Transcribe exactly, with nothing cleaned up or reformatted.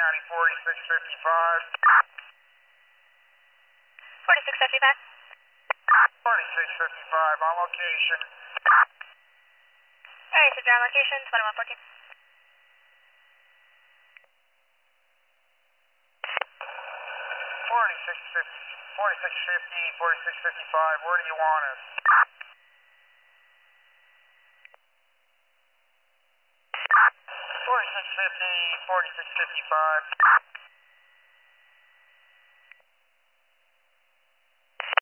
County, forty-six fifty-five. forty-six fifty-five. forty-six fifty-five, on location. Alright, so you're on location, twenty-one fourteen. forty-six fifty, forty-six fifty, forty-six fifty-five, where do you want us? forty-six fifty, forty-six fifty-five.